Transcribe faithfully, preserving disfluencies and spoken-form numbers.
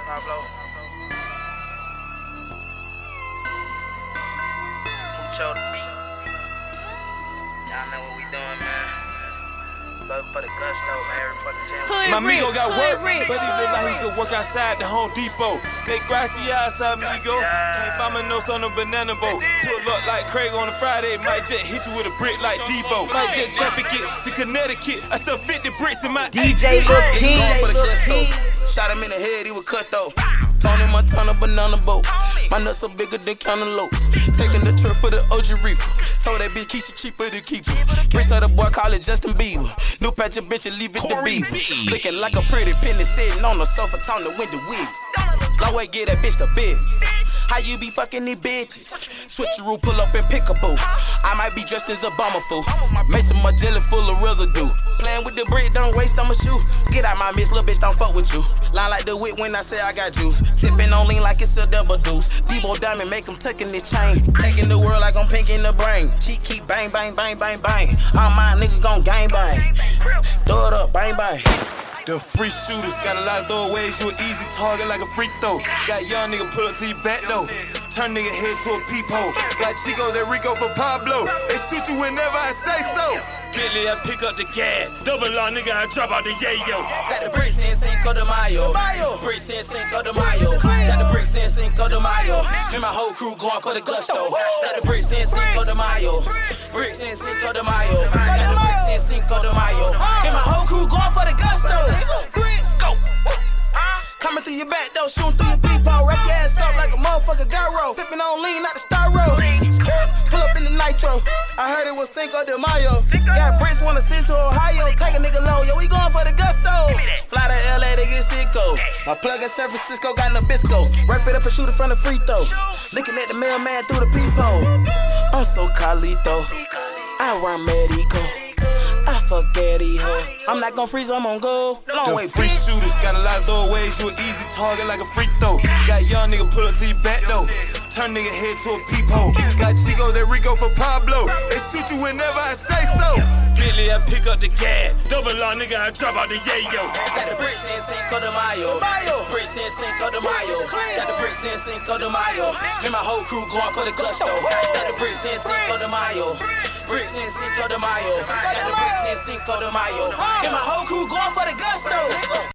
Pablo. Pucho the beat. Y'all know what we doing, man. Love for the gusto, man. Every fucking jam. My amigo got work, but he look like he could work outside the Home Depot. Que gracias, amigo. Can't find my notes on a banana boat. Pull up like Craig on a Friday. Might just hit you with a brick like Debo. Might just traffic it to Connecticut. I still fit the bricks in my D J Lil King. Going for the gusto. Shot him in the head, he was cut though. Tony Montana banana boat. My nuts are bigger than cantaloupes. Taking the trip for the O G reefer. Told that bitch Keisha cheaper to keep her. Bricks of the boy, call it Justin Bieber. New patch of bitch and leave it to Bieber. Looking like a pretty penny sitting on the sofa, time to win the wig. Long way get that bitch the bid. How you be fucking these bitches? Switcheroo, pull up and pick a boo. I might be dressed as a bomber fool. Make some more jelly full of residue. Playing with the brick, don't waste on my shoe. Get out my miss, little bitch, don't fuck with you. Line like the whip when I say I got juice. Sipping on lean like it's a double deuce. Debo Diamond make him tuck in his chain. Taking the world like I'm pink in the brain. Cheek keep bang, bang, bang, bang, bang. All my niggas gon' gang bang. Throw it up, bang, bang. The free shooters got a lot of throwaways, you an easy target like a freak throw. Got young nigga pull up to your back though. Turn nigga head to a peephole. Got Chico that Rico for Pablo. They shoot you whenever I say so. Billy, I pick up the gas. Double law nigga, I drop out the yayo. Got the bricks in Cinco de Mayo. Bricks in Cinco de Mayo. Got the bricks in Cinco de Mayo. And my whole crew going for the gusto. Got the bricks in Cinco de Mayo. Bricks in Cinco de Mayo. Got the bricks in Cinco de Mayo. And my whole crew going for the gusto. Bricks go. Coming through your back though, shooting through your peephole. Wrap your ass up like a motherfucker gyro. Sipping on lean, not the styro. Pull up in the nitro. I heard it was Cinco de Mayo. Got bricks, wanna send to Ohio. Take a nigga low, yo, we going for the gusto. Fly to L A to get sicko. My plug in San Francisco got Nabisco. Wrap it up and shoot it from the free throw. Looking at the mailman through the peephole. I'm so Carlito. I run Medico. Fuck daddy, ho. I'm not gon' freeze, I'm on go. Long the way, free bitch. shooters got a lot of throwaways, you an easy target like a freak throw. Got young nigga pull up to your back though. Turn nigga head to a peephole. Got Chico that Rico for Pablo. They shoot you whenever I say so. Billy, I pick up the gas. Double law nigga, I drop out the yayo. Got the bricks in Cinco de Mayo. Bricks in Cinco de Mayo. Got the bricks in Cinco de Mayo. And my whole crew going for the gusto. Got the bricks in Cinco de Mayo. Bricks in Cinco de Mayo. Got the bricks in Cinco de Mayo. And my whole crew going for the gusto.